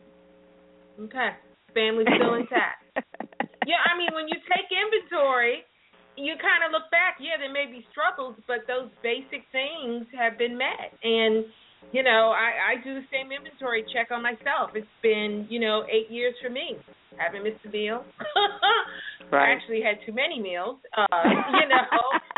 Speaker 2: Okay. Family's still intact. Yeah, I mean, when you take inventory, you kind of look back. Yeah, there may be struggles, but those basic things have been met. And, you know, I do the same inventory check on myself. It's been, you know, 8 years for me. Haven't missed a meal. I actually had too many meals, you know.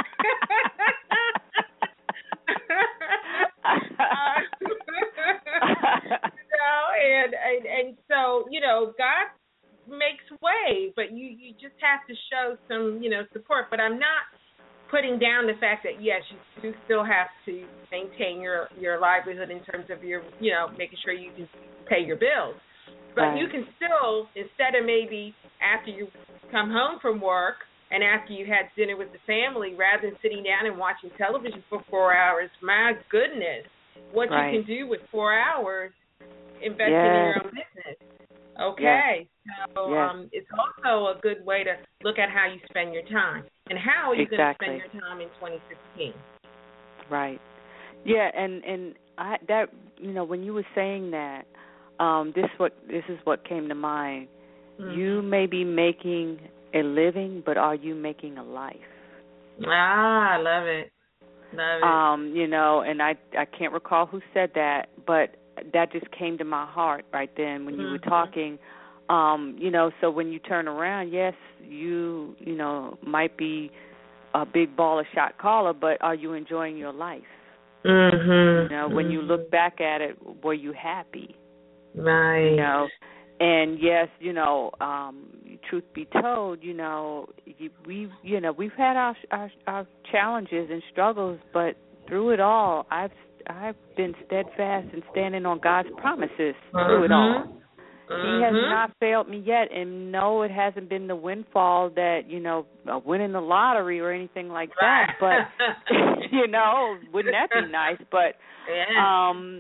Speaker 2: And so, you know, God makes way, but you just have to show some, you know, support. But I'm not putting down the fact that, yes, you do still have to maintain your livelihood in terms of your, you know, making sure you can pay your bills. But you can still, instead of maybe after you come home from work and after you had dinner with the family, rather than sitting down and watching television for 4 hours, my goodness, what you can do with 4 hours investing in your own business. Okay. So it's also a good way to look at how you spend your time. And how are you going to spend your time in 2016?
Speaker 3: Right. Yeah, and I that, you know, when you were saying that, this is what came to mind. You may be making a living, but are you making a life?
Speaker 2: I love it. Love it.
Speaker 3: You know, and I can't recall who said that, but that just came to my heart right then when you were talking. You know, so when you turn around, yes, you know, might be a big baller shot caller, but are you enjoying your life? You know, when you look back at it, were you happy?
Speaker 2: Right.
Speaker 3: You know, and yes, you know, truth be told, you know, we've had our challenges and struggles, but through it all, I've been steadfast and standing on God's promises through it all. He has not failed me yet, and no, it hasn't been the windfall that, you know, winning the lottery or anything like that. But you know, wouldn't that be nice? But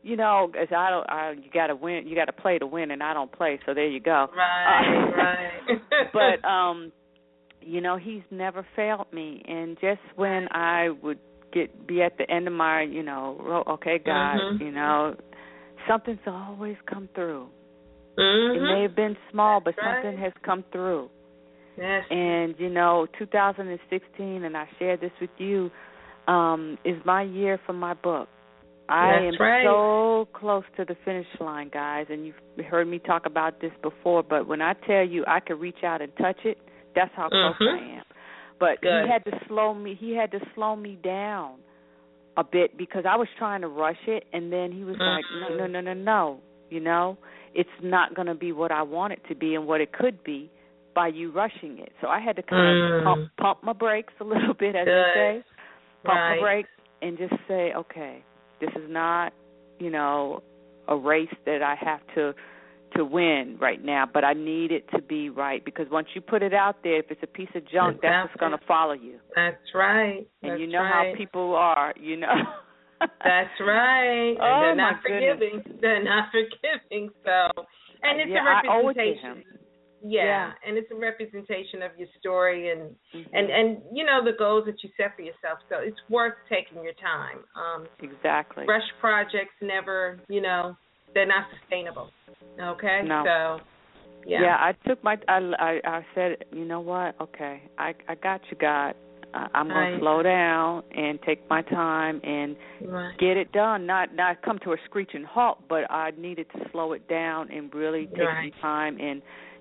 Speaker 3: you got to win. You got to play to win, and I don't play. So there you go.
Speaker 2: Right.
Speaker 3: But he's never failed me. And just when I would be at the end of my, okay, God, something's always come through. It may have been small, but something has come through.
Speaker 2: Yes.
Speaker 3: And 2016, and I shared this with you, is my year for my book. I am so close to the finish line, guys, and you've heard me talk about this before, but when I tell you I could reach out and touch it, that's how close I am. But he had to slow me down a bit because I was trying to rush it, and then he was like, no, it's not going to be what I want it to be and what it could be by you rushing it. So I had to kind of pump my brakes a little bit, as they say, pump my brakes and just say, okay, this is not, a race that I have to win right now, but I need it to be right because once you put it out there, if it's a piece of junk, that's what's going to follow you.
Speaker 2: That's right.
Speaker 3: And you know how people are,
Speaker 2: That's right.
Speaker 3: Oh,
Speaker 2: they're not forgiving.
Speaker 3: Goodness.
Speaker 2: They're not forgiving. So, and it's a representation.
Speaker 3: I owe it to him.
Speaker 2: Yeah, and it's a representation of your story and the goals that you set for yourself. So it's worth taking your time.
Speaker 3: Exactly.
Speaker 2: Rush projects never, they're not sustainable. Okay?
Speaker 3: No.
Speaker 2: So, yeah.
Speaker 3: Yeah, I took I said, you know what? Okay, I got you, God. I'm going to slow down and take my time and get it done. Not come to a screeching halt, but I needed to slow it down and really take some time and,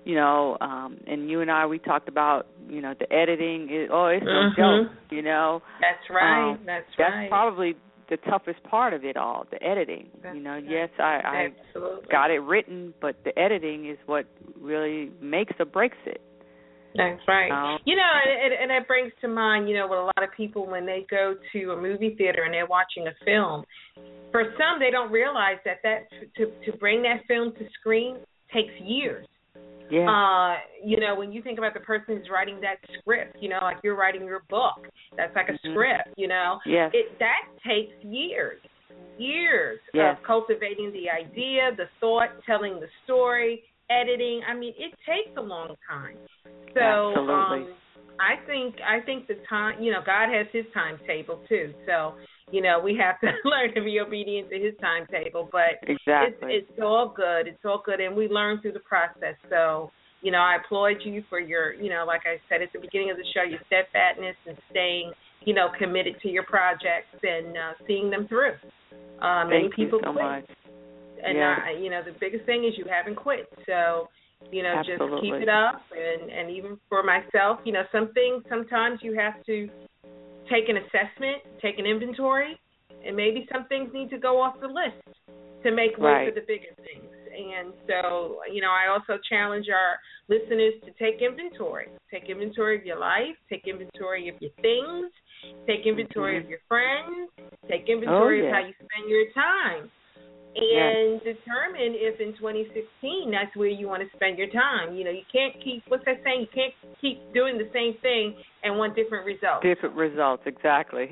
Speaker 3: and you and I, we talked about, the editing. It's no joke,
Speaker 2: That's right.
Speaker 3: That's probably the toughest part of it all, the editing. Yes, I got it written, but the editing is what really makes or breaks it.
Speaker 2: That's right. And that brings to mind, what a lot of people, when they go to a movie theater and they're watching a film, for some, they don't realize that to bring that film to screen takes years.
Speaker 3: Yeah.
Speaker 2: When you think about the person who's writing that script, like you're writing your book, that's like a script,
Speaker 3: Yes.
Speaker 2: That takes years
Speaker 3: yes.
Speaker 2: of cultivating the idea, the thought, telling the story, editing. I mean, it takes a long time. So,
Speaker 3: absolutely.
Speaker 2: I think the time, God has his timetable too. So, we have to learn to be obedient to his timetable. But
Speaker 3: exactly.
Speaker 2: It's all good. It's all good, and we learn through the process. So, I applaud you for your, like I said at the beginning of the show, your steadfastness and staying, committed to your projects and seeing them through. Many people
Speaker 3: quit. Much.
Speaker 2: And, the biggest thing is you haven't quit. So, just keep it up. And even for myself, sometimes you have to take an assessment, take an inventory, and maybe some things need to go off the list to make way for the bigger things. And so, I also challenge our listeners to take inventory. Take inventory of your life, take inventory of your things, take inventory of your friends, take inventory of how you spend your time. And determine if in 2016 that's where you want to spend your time. You can't keep, what's that saying? You can't keep doing the same thing and want different results.
Speaker 3: Different results, exactly.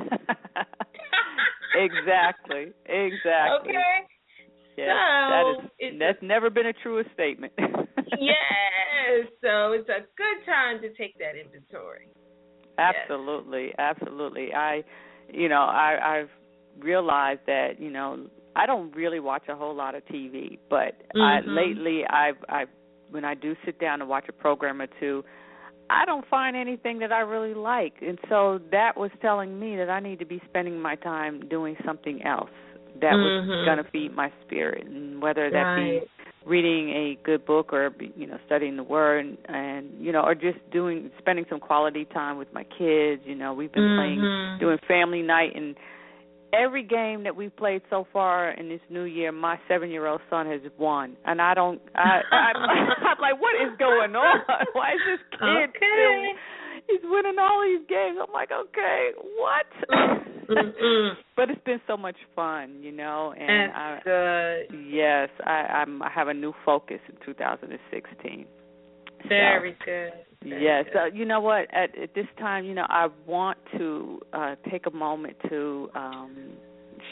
Speaker 3: Exactly.
Speaker 2: Okay.
Speaker 3: Yeah,
Speaker 2: so
Speaker 3: that's never been a truer statement.
Speaker 2: Yes. So it's a good time to take that inventory.
Speaker 3: Absolutely, absolutely. I've realized that, I don't really watch a whole lot of TV, but lately I've when I do sit down and watch a program or two, I don't find anything that I really like. And so that was telling me that I need to be spending my time doing something else that was going to feed my spirit, and whether that be reading a good book or, studying the Word and or just spending some quality time with my kids. We've been doing family night, and every game that we've played so far in this new year, my 7-year-old son has won. And I'm like, what is going on? Why is this kid still, he's winning all these games? I'm like, okay, what? But it's been so much fun, And
Speaker 2: that's good.
Speaker 3: Yes, I have a new focus in 2016.
Speaker 2: Very good.
Speaker 3: Yes. So, you know what? At this time, I want to take a moment to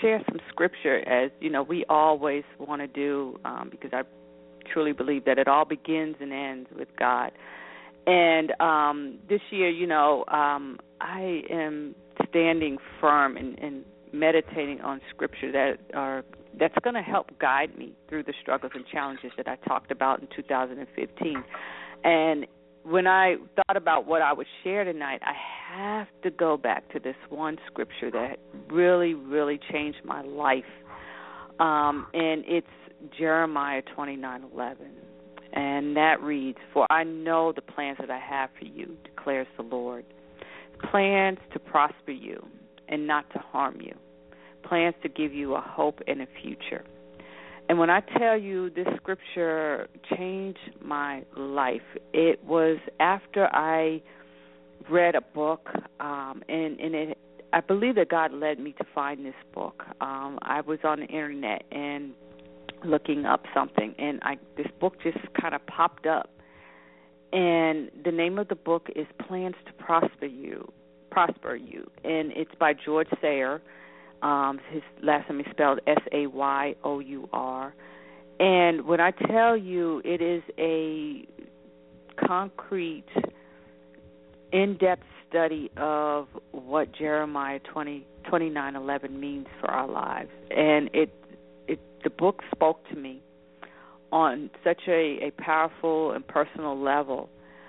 Speaker 3: share some scripture, as we always want to do, because I truly believe that it all begins and ends with God. And this year, I am standing firm and meditating on scripture that's going to help guide me through the struggles and challenges that I talked about in 2015. And when I thought about what I would share tonight, I have to go back to this one scripture that really, really changed my life. And it's Jeremiah 29:11. And that reads, "For I know the plans that I have for you, declares the Lord. Plans to prosper you and not to harm you. Plans to give you a hope and a future." And when I tell you this scripture changed my life, it was after I read a book, and I believe that God led me to find this book. I was on the internet and looking up something, and this book just kind of popped up. And the name of the book is Plans to Prosper You, and it's by George Sayer. His last name is spelled Sayour. And when I tell you, it is a concrete, in-depth study of what Jeremiah 29:11 means for our lives. And the book spoke to me on such a powerful and personal level.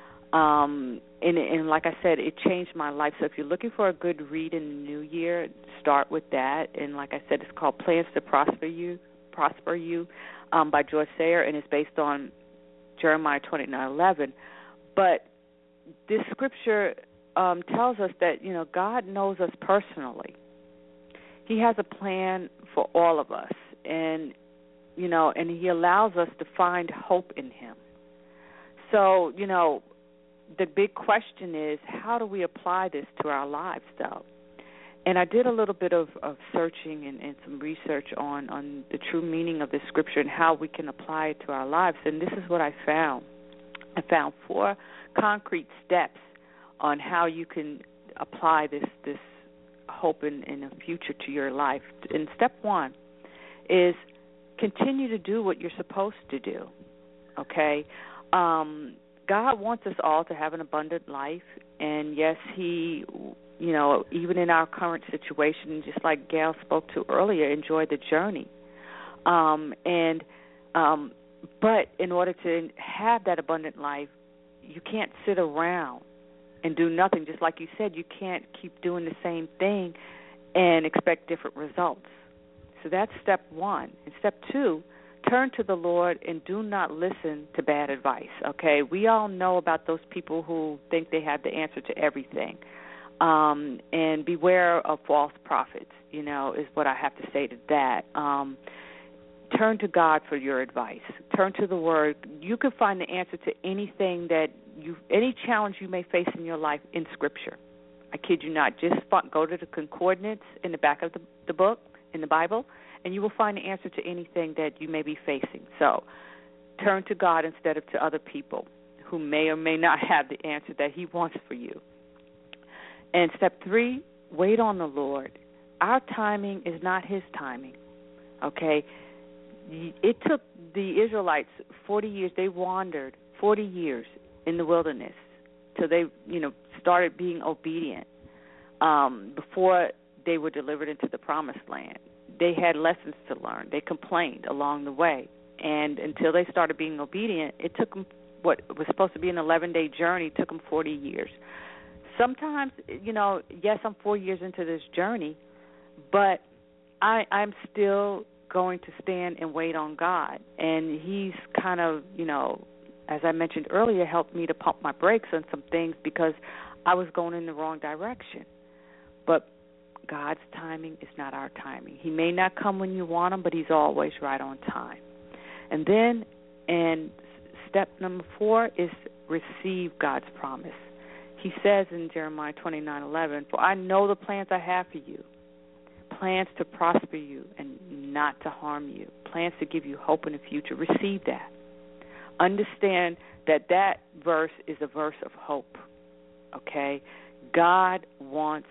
Speaker 3: And like I said, it changed my life. So if you're looking for a good read in the new year, start with that. And like I said, it's called Plans to Prosper You by George Sayer, and it's based on Jeremiah 29:11. But this scripture tells us that, God knows us personally. He has a plan for all of us, and He allows us to find hope in Him. So, the big question is, how do we apply this to our lives, though? And I did a little bit of searching and some research on the true meaning of this scripture and how we can apply it to our lives. And this is what I found. I found 4 concrete steps on how you can apply this hope in a future to your life. And step 1 is continue to do what you're supposed to do, okay? God wants us all to have an abundant life, and yes, He, even in our current situation, just like Gail spoke to earlier, enjoy the journey. But in order to have that abundant life, you can't sit around and do nothing. Just like you said, you can't keep doing the same thing and expect different results. So that's step 1. And step 2, turn to the Lord and do not listen to bad advice, okay? We all know about those people who think they have the answer to everything. And beware of false prophets, is what I have to say to that. Turn to God for your advice. Turn to the Word. You can find the answer to anything any challenge you may face in your life in Scripture. I kid you not. Just go to the concordance in the back of the book, in the Bible, and you will find the answer to anything that you may be facing. So turn to God instead of to other people who may or may not have the answer that He wants for you. And step 3, wait on the Lord. Our timing is not His timing, okay? It took the Israelites 40 years. They wandered 40 years in the wilderness till they, started being obedient before they were delivered into the promised land. They had lessons to learn. They complained along the way. And until they started being obedient, it took them what was supposed to be an 11-day journey, took them 40 years. Sometimes, yes, I'm 4 years into this journey, but I'm still going to stand and wait on God. And He's kind of, as I mentioned earlier, helped me to pump my brakes on some things because I was going in the wrong direction. But God's timing is not our timing. He may not come when you want Him, but He's always right on time. And then, step number 4 is receive God's promise. He says in Jeremiah 29:11, "For I know the plans I have for you, plans to prosper you and not to harm you, plans to give you hope in the future." Receive that. Understand that verse is a verse of hope, okay? God wants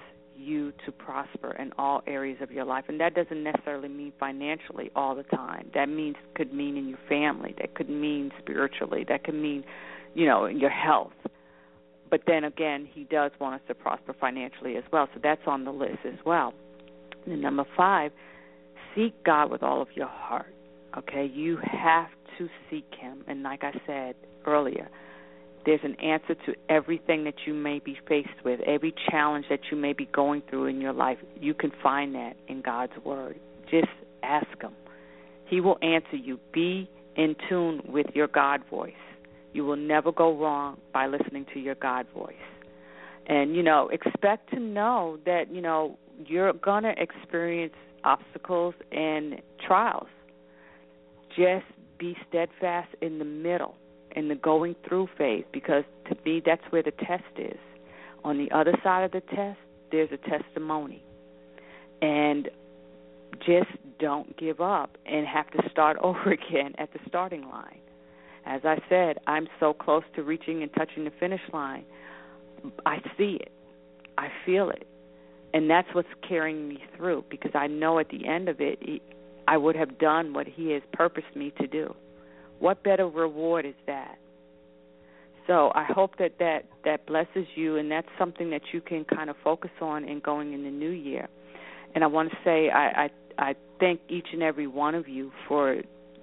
Speaker 3: you to prosper in all areas of your life. And that doesn't necessarily mean financially all the time. That could mean in your family. That could mean spiritually. That could mean, in your health. But then again, he does want us to prosper financially as well. So that's on the list as well. And number 5, seek God with all of your heart. Okay? You have to seek him. And like I said earlier, there's an answer to everything that you may be faced with, every challenge that you may be going through in your life. You can find that in God's word. Just ask him. He will answer you. Be in tune with your God voice. You will never go wrong by listening to your God voice. And, expect to know that, you're going to experience obstacles and trials. Just be steadfast in the middle, in the going through phase, because to me that's where the test is. On the other side of the test, there's a testimony. And just don't give up and have to start over again at the starting line. As I said, I'm so close to reaching and touching the finish line. I see it. I feel it. And that's what's carrying me through, because I know at the end of it, I would have done what he has purposed me to do. What better reward is that? So I hope that blesses you, and that's something that you can kind of focus on in going in the new year. And I want to say I thank each and every one of you for,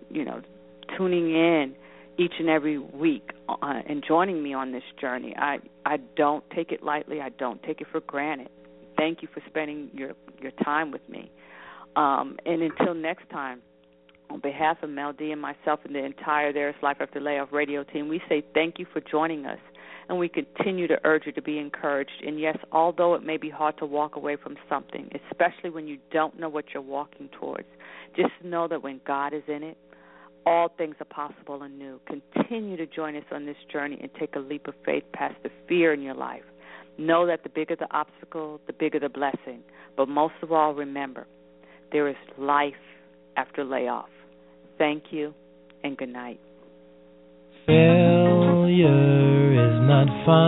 Speaker 3: tuning in each and every week and joining me on this journey. I don't take it lightly. I don't take it for granted. Thank you for spending your time with me. And until next time, on behalf of Mel D and myself and the entire There Is Life After Layoff radio team, we say thank you for joining us, and we continue to urge you to be encouraged. And yes, although it may be hard to walk away from something, especially when you don't know what you're walking towards, just know that when God is in it, all things are possible and new. Continue to join us on this journey and take a leap of faith past the fear in your life. Know that the bigger the obstacle, the bigger the blessing. But most of all, remember, there is life after layoff. Thank you, and good night.
Speaker 1: Failure is not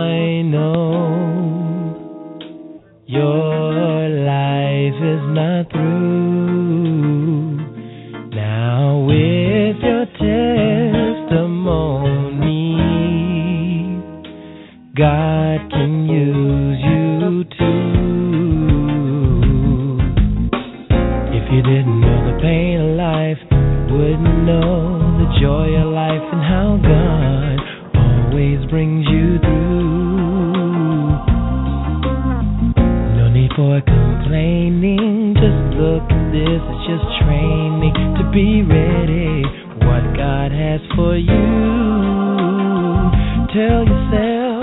Speaker 1: final. Your life is not through. Now with your testimony, God can use you too. If you didn't know the pain of life, wouldn't know the joy of life and how God always brings you through. No need for complaining, just look at this, it's just training to be ready for what God has for you. Tell yourself,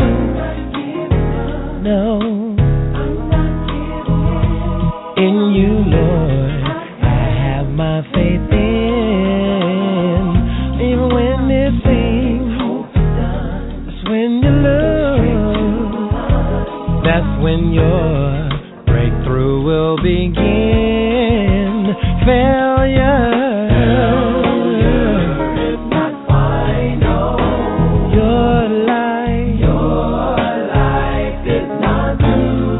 Speaker 1: no, I'm not giving up. In you, Lord, I have my faith in. Even when it seems that's when you lose. That's when your breakthrough will begin. Failure is not final. Your life is not through.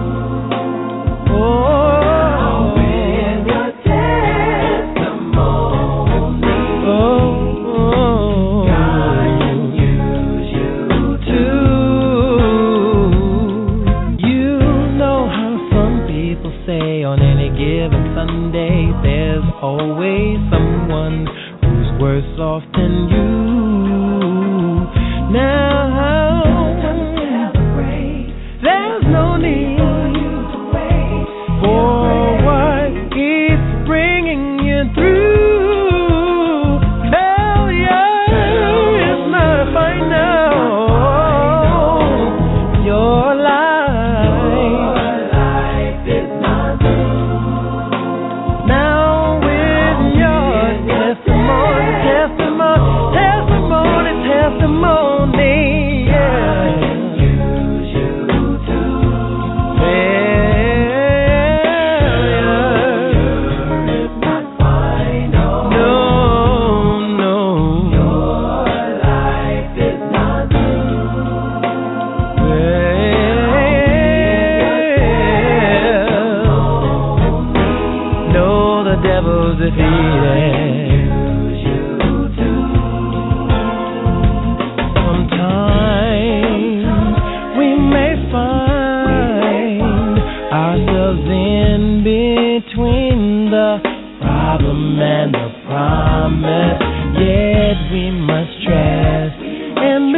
Speaker 1: Oh, with your testimony, God can use you too. You know how some people say on any given Sunday, there's always someone who's worse off than you. Now, there's no need for what keeps bringing you through. Failure is not final. Your life is not through. Now with your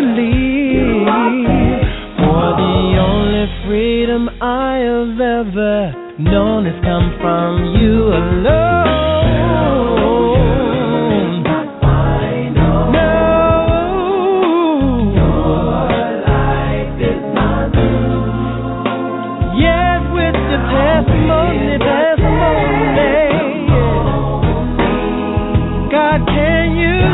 Speaker 1: believe. For the only freedom I have ever known has come from you alone. God, can you